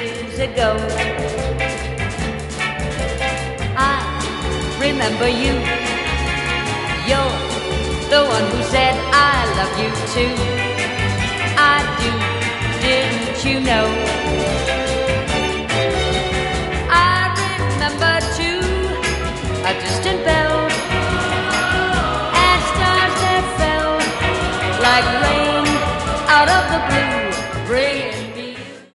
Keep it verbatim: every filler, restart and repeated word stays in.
years ago. I remember you. You're the one who said I love you too. I do, didn't you know?